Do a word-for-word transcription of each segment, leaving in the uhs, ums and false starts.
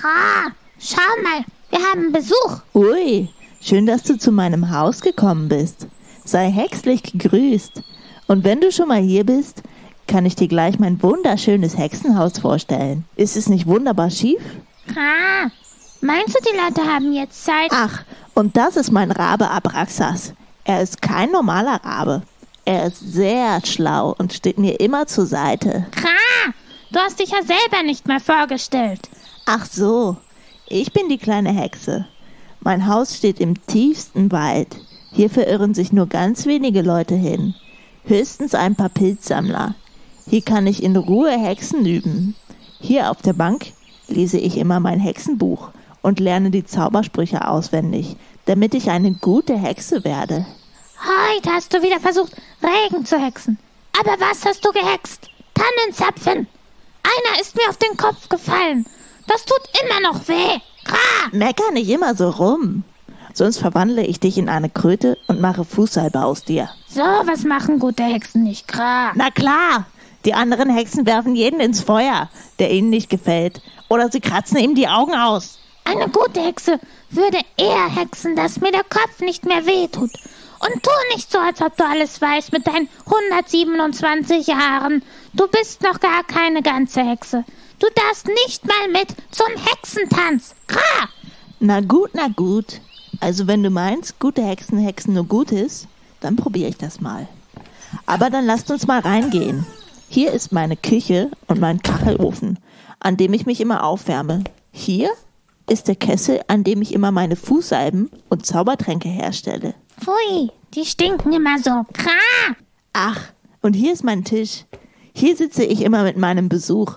Kra, schau mal, wir haben Besuch. Ui, schön, dass du zu meinem Haus gekommen bist. Sei herzlich gegrüßt. Und wenn du schon mal hier bist, kann ich dir gleich mein wunderschönes Hexenhaus vorstellen. Ist es nicht wunderbar schief? Kra, meinst du, die Leute haben jetzt Zeit? Ach, und das ist mein Rabe Abraxas. Er ist kein normaler Rabe. Er ist sehr schlau und steht mir immer zur Seite. Kra, du hast dich ja selber nicht mal vorgestellt. Ach so, ich bin die kleine Hexe. Mein Haus steht im tiefsten Wald. Hier verirren sich nur ganz wenige Leute hin. Höchstens ein paar Pilzsammler. Hier kann ich in Ruhe Hexen üben. Hier auf der Bank lese ich immer mein Hexenbuch und lerne die Zaubersprüche auswendig, damit ich eine gute Hexe werde. Heute hast du wieder versucht, Regen zu hexen. Aber was hast du gehext? Tannenzapfen. Einer ist mir auf den Kopf gefallen. Das tut immer noch weh. Kra! Mecker nicht immer so rum. Sonst verwandle ich dich in eine Kröte und mache Fußsalbe aus dir. So was machen gute Hexen nicht, Kra. Na klar, die anderen Hexen werfen jeden ins Feuer, der ihnen nicht gefällt. Oder sie kratzen ihm die Augen aus. Eine gute Hexe würde eher hexen, dass mir der Kopf nicht mehr wehtut. Und tu nicht so, als ob du alles weißt mit deinen hundertsiebenundzwanzig Jahren. Du bist noch gar keine ganze Hexe. Du darfst nicht mal mit zum Hexentanz. Kra! Na gut, na gut. Also wenn du meinst, gute Hexen hexen nur Gutes, dann probiere ich das mal. Aber dann lasst uns mal reingehen. Hier ist meine Küche und mein Kachelofen, an dem ich mich immer aufwärme. Hier ist der Kessel, an dem ich immer meine Fußsalben und Zaubertränke herstelle. Pfui, die stinken immer so. Kra! Ach, und hier ist mein Tisch. Hier sitze ich immer mit meinem Besuch.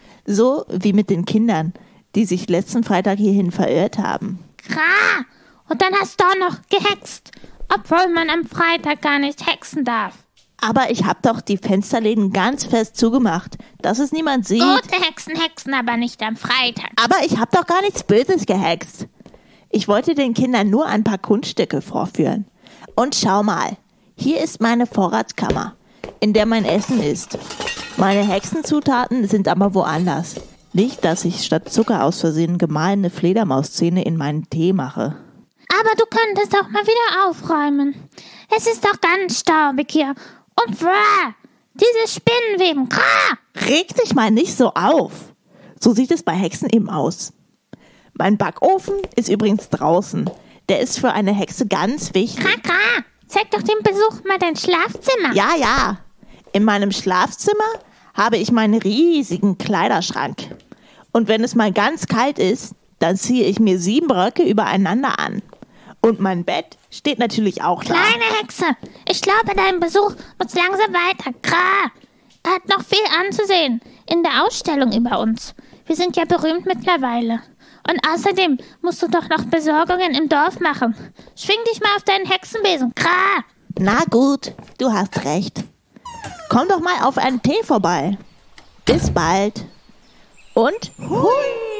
So wie mit den Kindern, die sich letzten Freitag hierhin verirrt haben. Kra! Und dann hast du auch noch gehext, obwohl man am Freitag gar nicht hexen darf. Aber ich hab doch die Fensterläden ganz fest zugemacht, dass es niemand sieht. Gute Hexen hexen aber nicht am Freitag. Aber ich hab doch gar nichts Böses gehext. Ich wollte den Kindern nur ein paar Kunststücke vorführen. Und schau mal, hier ist meine Vorratskammer, in der mein Essen ist. Meine Hexenzutaten sind aber woanders. Nicht, dass ich statt Zucker aus Versehen gemahlene Fledermauszähne in meinen Tee mache. Aber du könntest auch mal wieder aufräumen. Es ist doch ganz staubig hier. Und brrr, diese Spinnenweben. Krah! Reg dich mal nicht so auf. So sieht es bei Hexen eben aus. Mein Backofen ist übrigens draußen. Der ist für eine Hexe ganz wichtig. Kra, kra. Zeig doch dem Besuch mal dein Schlafzimmer. Ja, ja. In meinem Schlafzimmer habe ich meinen riesigen Kleiderschrank. Und wenn es mal ganz kalt ist, dann ziehe ich mir sieben Röcke übereinander an. Und mein Bett steht natürlich auch da. Kleine Hexe, ich glaube, dein Besuch muss langsam weiter. Kra! Er hat noch viel anzusehen in der Ausstellung über uns. Wir sind ja berühmt mittlerweile. Und außerdem musst du doch noch Besorgungen im Dorf machen. Schwing dich mal auf deinen Hexenbesen. Kra! Na gut, du hast recht. Komm doch mal auf einen Tee vorbei. Bis bald. Und hui!